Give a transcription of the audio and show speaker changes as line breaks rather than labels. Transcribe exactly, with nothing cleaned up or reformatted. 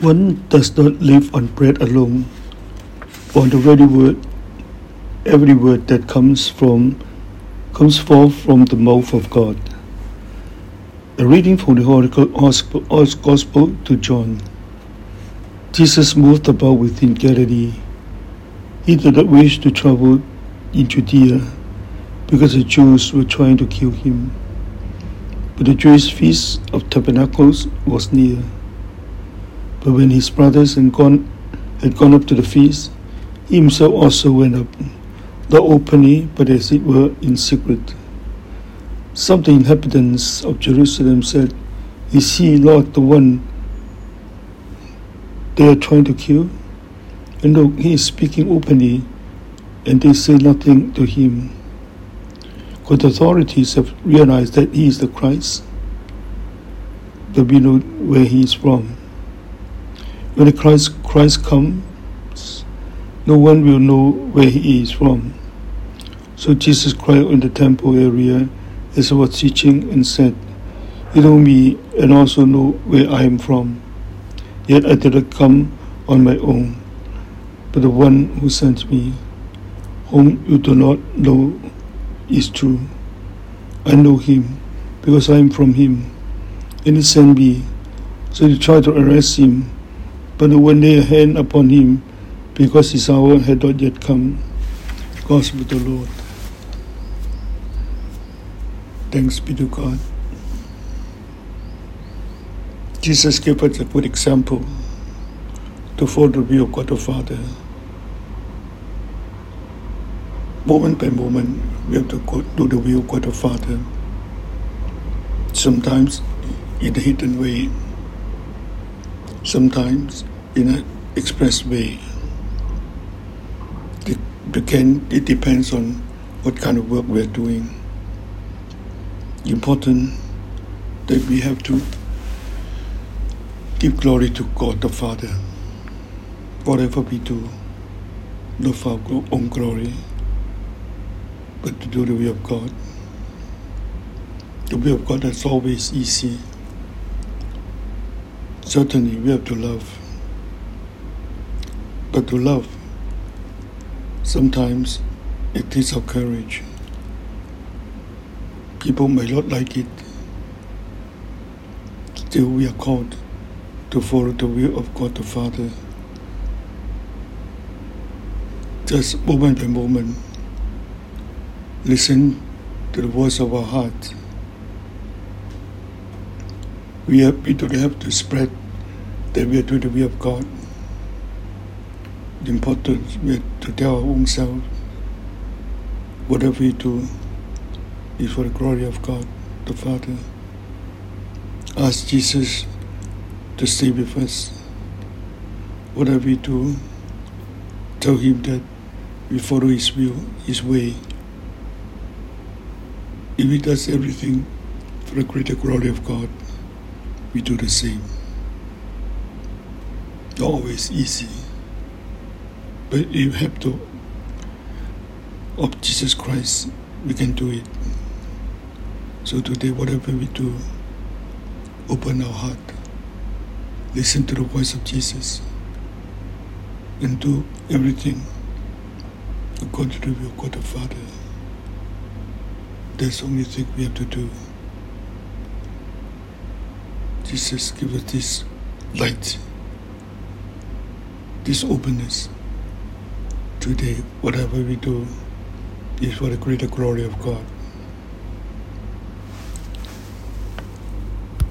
One does not live on bread alone, but on the very word, every word that comes from comes forth from the mouth of God. A reading from the Holy Gospel to John. Jesus moved about within Galilee. He did not wish to travel in Judea, because the Jews were trying to kill him. But the Jewish feast of tabernacles was near. But when his brothers had gone, had gone up to the feast, he himself also went up, not openly, but as it were in secret. Some of the inhabitants of Jerusalem said, "Is he, Lord, the one they are trying to kill? And look, he is speaking openly, and they say nothing to him." For the authorities have realized that he is the Christ, but we know where he is from. When the Christ, Christ comes, no one will know where he is from. So Jesus cried in the temple area as he was teaching and said, "You know me and also know where I am from. Yet I did not come on my own, but the one who sent me, whom you do not know, is true. I know him because I am from him, and he sent me." So they tried to arrest him, but no one laid a hand upon him, because his hour had not yet come. Gospel of the Lord. Thanks be to God. Jesus gave us a good example to follow the will of God the Father. Moment by moment, we have to go do the will of God the Father. Sometimes in a hidden way, sometimes in an express way. It, again, it depends on what kind of work we are doing. Important that we have to give glory to God the Father. Whatever we do, not for our own glory, but to do the will of God. The will of God is always easy. Certainly we have to love. But to love, sometimes it takes our courage. People may not like it. Still we are called to follow the will of God the Father. Just moment by moment, listen to the voice of our heart. We, have, we don't have to spread that we are doing the will of God. The importance we have to tell our own self, whatever we do is for the glory of God the Father. Ask Jesus to stay with us. Whatever we do, tell him that we follow his will, his way. If he does everything for the greater glory of God, we do the same. Not always easy, but you have to of Jesus Christ, we can do it. So today, whatever we do, open our heart, listen to the voice of Jesus, and do everything according to the will of God the Father. That's the only thing we have to do. Jesus give us this light, this openness. Today, whatever we do is for the greater glory of God.